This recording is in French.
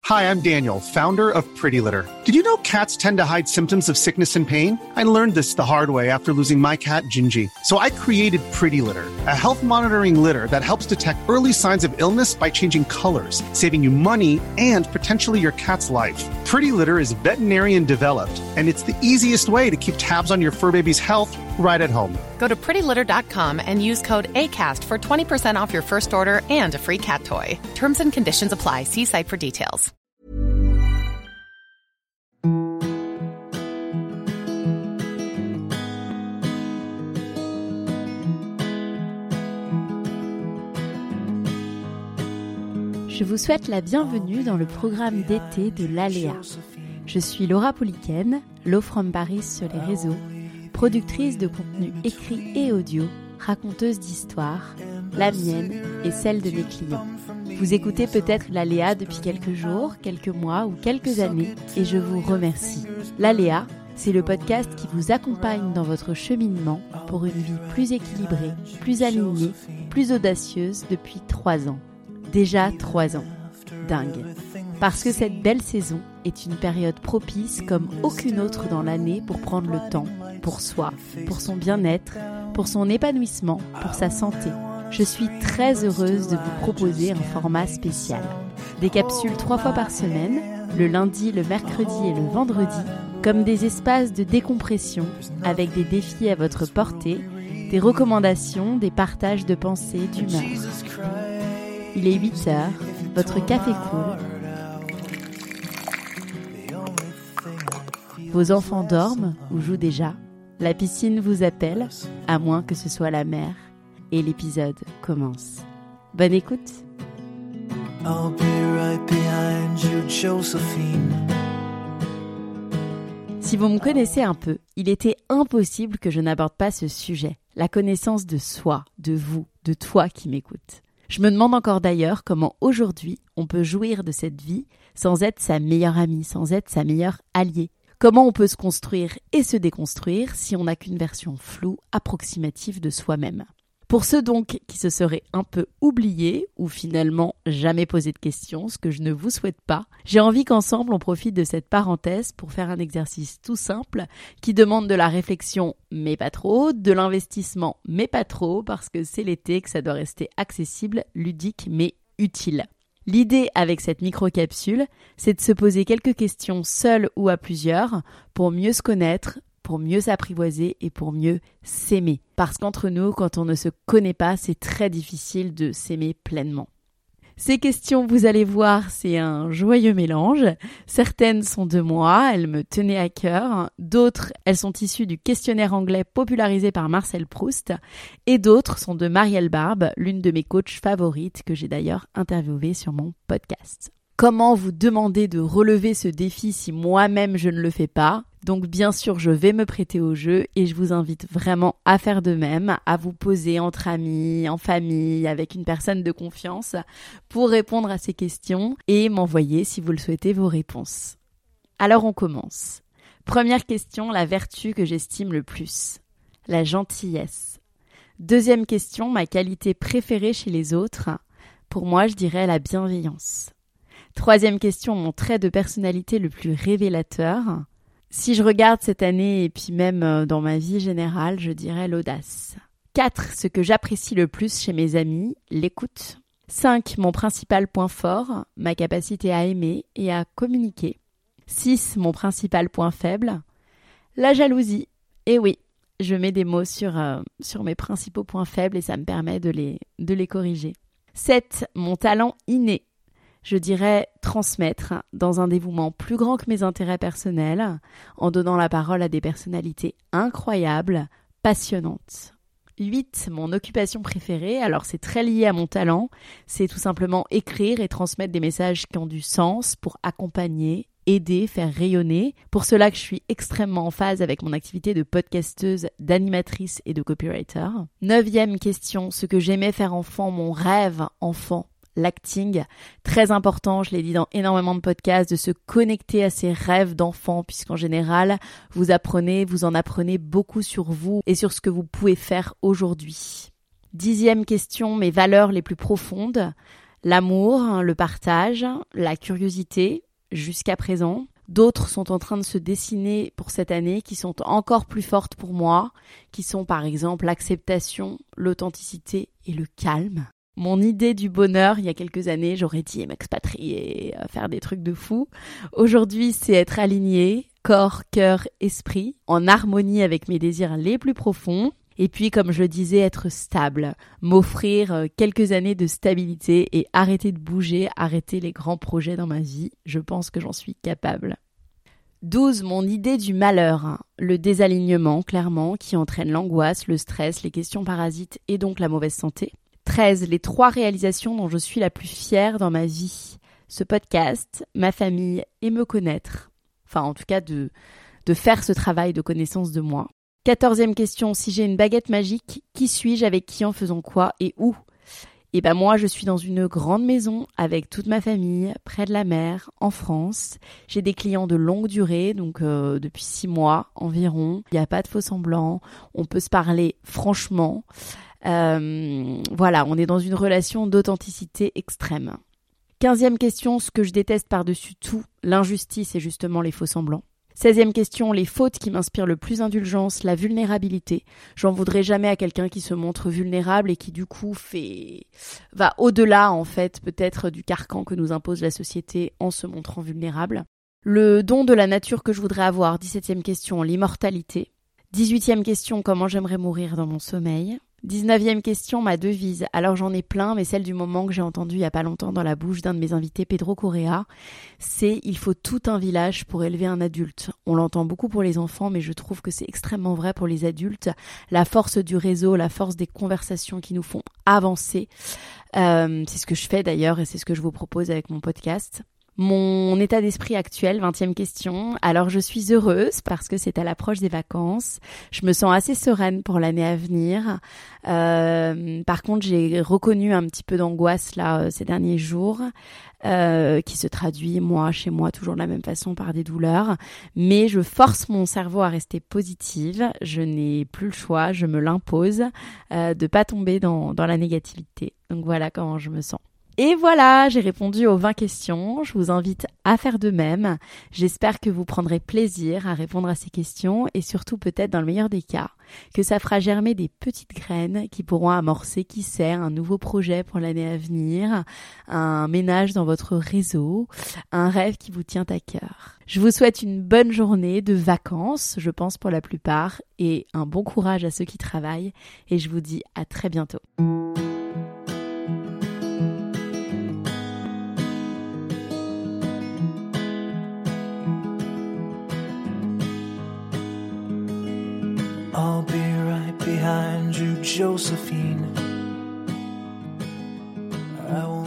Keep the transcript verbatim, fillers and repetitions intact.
Hi, I'm Daniel, founder of Pretty Litter. Did you know cats tend to hide symptoms of sickness and pain? I learned this the hard way after losing my cat, Gingy. So I created Pretty Litter, a health monitoring litter that helps detect early signs of illness by changing colors, saving you money and potentially your cat's life. Pretty Litter is veterinarian developed, and it's the easiest way to keep tabs on your fur baby's health right at home. Go to pretty litter dot com and use code ACAST for twenty percent off your first order and a free cat toy. Terms and conditions apply. See site for details. Je vous souhaite la bienvenue dans le programme d'été de l'Aléa. Je suis Laura Pouliken, Lo from Paris sur les réseaux, productrice de contenu écrit et audio, raconteuse d'histoires, la mienne et celle de mes clients. Vous écoutez peut-être l'Aléa depuis quelques jours, quelques mois ou quelques années et je vous remercie. L'Aléa, c'est le podcast qui vous accompagne dans votre cheminement pour une vie plus équilibrée, plus alignée, plus audacieuse depuis trois ans. Déjà trois ans. Dingue. Parce que cette belle saison est une période propice comme aucune autre dans l'année pour prendre le temps, pour soi, pour son bien-être, pour son épanouissement, pour sa santé. Je suis très heureuse de vous proposer un format spécial. Des capsules trois fois par semaine, le lundi, le mercredi et le vendredi, comme des espaces de décompression avec des défis à votre portée, des recommandations, des partages de pensées, d'humeur. Il est huit heures, votre café coule. Vos enfants dorment ou jouent déjà. La piscine vous appelle, à moins que ce soit la mer. Et l'épisode commence. Bonne écoute. I'll be right behind you, Josephine. Si vous me connaissez un peu, il était impossible que je n'aborde pas ce sujet. La connaissance de soi, de vous, de toi qui m'écoutes. Je me demande encore d'ailleurs comment aujourd'hui on peut jouir de cette vie sans être sa meilleure amie, sans être sa meilleure alliée. Comment on peut se construire et se déconstruire si on n'a qu'une version floue, approximative de soi-même. Pour ceux donc qui se seraient un peu oubliés ou finalement jamais posé de questions, ce que je ne vous souhaite pas, j'ai envie qu'ensemble on profite de cette parenthèse pour faire un exercice tout simple qui demande de la réflexion mais pas trop, de l'investissement mais pas trop parce que c'est l'été que ça doit rester accessible, ludique mais utile. L'idée avec cette micro-capsule, c'est de se poser quelques questions seules ou à plusieurs pour mieux se connaître, pour mieux s'apprivoiser et pour mieux s'aimer. Parce qu'entre nous, quand on ne se connaît pas, c'est très difficile de s'aimer pleinement. Ces questions, vous allez voir, c'est un joyeux mélange. Certaines sont de moi, elles me tenaient à cœur. D'autres, elles sont issues du questionnaire anglais popularisé par Marcel Proust. Et d'autres sont de Marielle Barbe, l'une de mes coachs favorites que j'ai d'ailleurs interviewée sur mon podcast. Comment vous demander de relever ce défi si moi-même je ne le fais pas ? Donc bien sûr, je vais me prêter au jeu et je vous invite vraiment à faire de même, à vous poser entre amis, en famille, avec une personne de confiance pour répondre à ces questions et m'envoyer, si vous le souhaitez, vos réponses. Alors on commence. Première question, la vertu que j'estime le plus. La gentillesse. Deuxième question, ma qualité préférée chez les autres. Pour moi, je dirais la bienveillance. Troisième question, mon trait de personnalité le plus révélateur. Si je regarde cette année et puis même dans ma vie générale, je dirais l'audace. Quatre, ce que j'apprécie le plus chez mes amis, l'écoute. Cinq, mon principal point fort, ma capacité à aimer et à communiquer. Six, mon principal point faible, la jalousie. Et oui, je mets des mots sur, euh, sur mes principaux points faibles et ça me permet de les, de les corriger. Sept, mon talent inné. Je dirais transmettre dans un dévouement plus grand que mes intérêts personnels, en donnant la parole à des personnalités incroyables, passionnantes. huit. Mon occupation préférée, alors c'est très lié à mon talent, c'est tout simplement écrire et transmettre des messages qui ont du sens pour accompagner, aider, faire rayonner. Pour cela que je suis extrêmement en phase avec mon activité de podcasteuse, d'animatrice et de copywriter. Neuvième question, ce que j'aimais faire enfant, mon rêve enfant. L'acting, très important, je l'ai dit dans énormément de podcasts, de se connecter à ses rêves d'enfant, puisqu'en général, vous apprenez, vous en apprenez beaucoup sur vous et sur ce que vous pouvez faire aujourd'hui. Dixième question, mes valeurs les plus profondes. L'amour, le partage, la curiosité, jusqu'à présent. D'autres sont en train de se dessiner pour cette année qui sont encore plus fortes pour moi, qui sont par exemple l'acceptation, l'authenticité et le calme. Mon idée du bonheur, il y a quelques années, j'aurais dit m'expatrier, faire des trucs de fou. Aujourd'hui, c'est être aligné, corps, cœur, esprit, en harmonie avec mes désirs les plus profonds. Et puis, comme je le disais, être stable, m'offrir quelques années de stabilité et arrêter de bouger, arrêter les grands projets dans ma vie. Je pense que j'en suis capable. douze. Mon idée du malheur, le désalignement, clairement, qui entraîne l'angoisse, le stress, les questions parasites et donc la mauvaise santé. treize. Les trois réalisations dont je suis la plus fière dans ma vie. Ce podcast, ma famille et me connaître. Enfin, en tout cas, de, de faire ce travail de connaissance de moi. quatorzième question, si j'ai une baguette magique, qui suis-je, avec qui, en faisant quoi et où ? Eh ben moi, je suis dans une grande maison avec toute ma famille, près de la mer, en France. J'ai des clients de longue durée, donc euh, depuis six mois environ. Il n'y a pas de faux semblants, on peut se parler franchement. Euh, voilà, on est dans une relation d'authenticité extrême. quinzième question, ce que je déteste par-dessus tout, l'injustice et justement les faux semblants. seizième question, les fautes qui m'inspirent le plus indulgence, la vulnérabilité. J'en voudrais jamais à quelqu'un qui se montre vulnérable et qui du coup fait va au-delà en fait peut-être du carcan que nous impose la société en se montrant vulnérable. Le don de la nature que je voudrais avoir, dix-septième question, l'immortalité. dix-huitième question, comment j'aimerais mourir dans mon sommeil. dix-neuvième question, ma devise. Alors j'en ai plein, mais celle du moment que j'ai entendue il y a pas longtemps dans la bouche d'un de mes invités, Pedro Correa, c'est « Il faut tout un village pour élever un adulte ». On l'entend beaucoup pour les enfants, mais je trouve que c'est extrêmement vrai pour les adultes. La force du réseau, la force des conversations qui nous font avancer. Euh, c'est ce que je fais d'ailleurs et c'est ce que je vous propose avec mon podcast. Mon état d'esprit actuel, vingtième question. Alors je suis heureuse parce que c'est à l'approche des vacances. Je me sens assez sereine pour l'année à venir. Euh, par contre, j'ai reconnu un petit peu d'angoisse là ces derniers jours, euh, qui se traduit moi chez moi toujours de la même façon par des douleurs. Mais je force mon cerveau à rester positive. Je n'ai plus le choix, je me l'impose euh, de pas tomber dans dans la négativité. Donc voilà comment je me sens. Et voilà, j'ai répondu aux vingt questions. Je vous invite à faire de même. J'espère que vous prendrez plaisir à répondre à ces questions et surtout peut-être dans le meilleur des cas, que ça fera germer des petites graines qui pourront amorcer, qui sait, un nouveau projet pour l'année à venir, un ménage dans votre réseau, un rêve qui vous tient à cœur. Je vous souhaite une bonne journée de vacances, je pense pour la plupart, et un bon courage à ceux qui travaillent. Et je vous dis à très bientôt. I'll be right behind you, Josephine. I